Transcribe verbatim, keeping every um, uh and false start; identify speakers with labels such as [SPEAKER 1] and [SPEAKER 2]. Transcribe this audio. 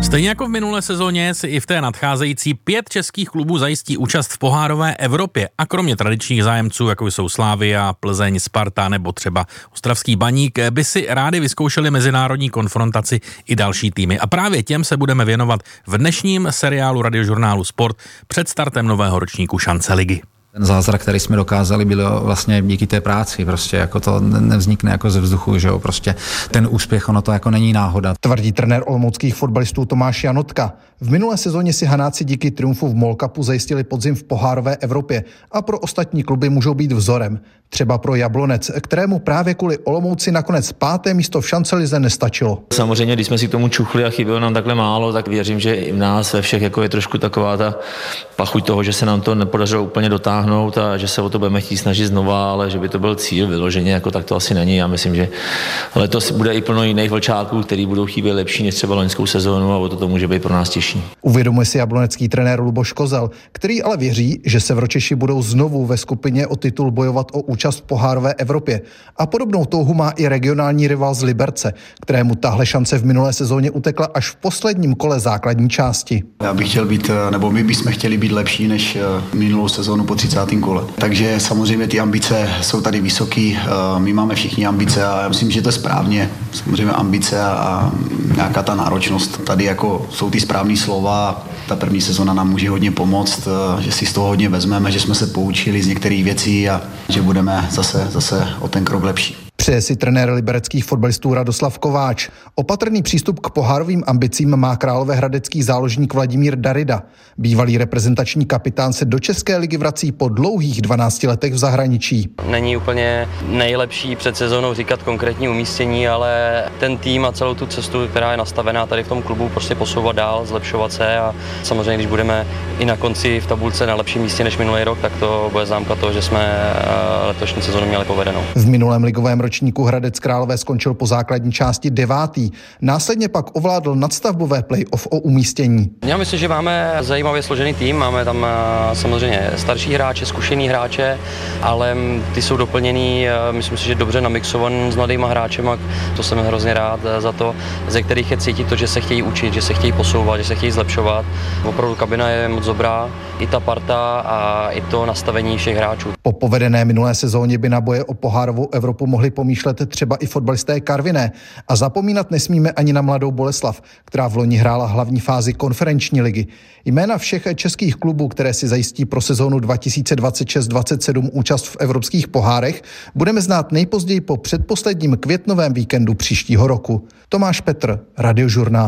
[SPEAKER 1] Stejně jako v minulé sezóně si i v té nadcházející pět českých klubů zajistí účast v pohárové Evropě a kromě tradičních zájemců, jako jsou Slavia, Plzeň, Sparta nebo třeba Ostravský Baník, by si rádi vyzkoušeli mezinárodní konfrontaci i další týmy. A právě těm se budeme věnovat v dnešním seriálu Radiožurnálu Sport před startem nového ročníku Šance ligy.
[SPEAKER 2] Ten zázrak, který jsme dokázali, bylo vlastně díky té práci, prostě jako to nevznikne jako ze vzduchu, že jo, prostě ten úspěch, ono to jako není náhoda.
[SPEAKER 3] Tvrdí trenér olomouckých fotbalistů Tomáš Janotka. V minulé sezóně si Hanáci díky triumfu v MOL Cupu zajistili podzim v pohárové Evropě a pro ostatní kluby můžou být vzorem. Třeba pro Jablonec, kterému právě kvůli Olomouci nakonec páté místo v Šance lize nestačilo.
[SPEAKER 4] Samozřejmě, když jsme si k tomu čuchli a chybělo nám takhle málo, tak věřím, že i v nás ve všech jako je trošku taková ta pachuť toho, že se nám to nepodařilo úplně dotáhnout a že se o to budeme chtít snažit znova, ale že by to byl cíl vyloženě, jako tak to asi není. Já myslím, že letos bude i plno jiných vlčáků, který budou chybět lepší než třeba loňskou sezónu a o to, to může být pro nás těžší.
[SPEAKER 3] Uvědomuje si jablonecký trenér Luboš Kozel, který ale věří, že Sevročeši budou znovu ve skupině o titul bojovat o účast v pohárové Evropě. A podobnou touhu má i regionální rival z Liberce, kterému tahle šance v minulé sezóně utekla až v posledním kole základní části.
[SPEAKER 5] Já bych chtěl být, nebo my bychom chtěli být lepší než minulou sezónu po třicátém kole. Takže samozřejmě ty ambice jsou tady vysoký, my máme všichni ambice a já myslím, že to je správně. Samozřejmě ambice a nějaká ta náročnost. Tady jako jsou ty správný slova. Ta první sezona nám může hodně pomoct, že si z toho hodně vezmeme, že jsme se poučili z některých věcí a že budeme zase, zase o ten krok lepší.
[SPEAKER 3] Přeje si trenér libereckých fotbalistů Radoslav Kováč. Opatrný přístup k pohárovým ambicím má královéhradecký záložník Vladimír Darida. Bývalý reprezentační kapitán se do České ligy vrací po dlouhých dvanácti letech v zahraničí.
[SPEAKER 6] Není úplně nejlepší před sezónou říkat konkrétní umístění, ale ten tým a celou tu cestu, která je nastavená tady v tom klubu, prostě posouvat dál, zlepšovat se a samozřejmě, když budeme i na konci v tabulce na lepším místě než minulý rok, tak to bude známka toho, že jsme letošní sezónu měli povedenou.
[SPEAKER 3] V minulém ligovém ročníku Hradec Králové skončil po základní části devátý. Následně pak ovládl nadstavbové play-off o umístění.
[SPEAKER 6] Já myslím, že máme zajímavě složený tým, máme tam samozřejmě starší hráče, zkušený hráče, ale ty jsou doplněný, myslím si, že dobře namixovaný s mladýma hráčema, to jsem hrozně rád za to, ze kterých je cítit to, že se chtějí učit, že se chtějí posouvat, že se chtějí zlepšovat. Opravdu kabina je moc dobrá, i ta parta a i to nastavení všech hráčů.
[SPEAKER 3] Po povedené minulé sezóně by na boje o pohárovou Evropu mohli pomýšlet třeba i fotbalisté Karviné. A zapomínat nesmíme ani na mladou Boleslav, která v loni hrála hlavní fázi konferenční ligy. Jména všech českých klubů, které si zajistí pro sezónu dva tisíce dvacet šest dvacet sedm účast v evropských pohárech, budeme znát nejpozději po předposledním květnovém víkendu příštího roku. Tomáš Petr, Radiožurnál.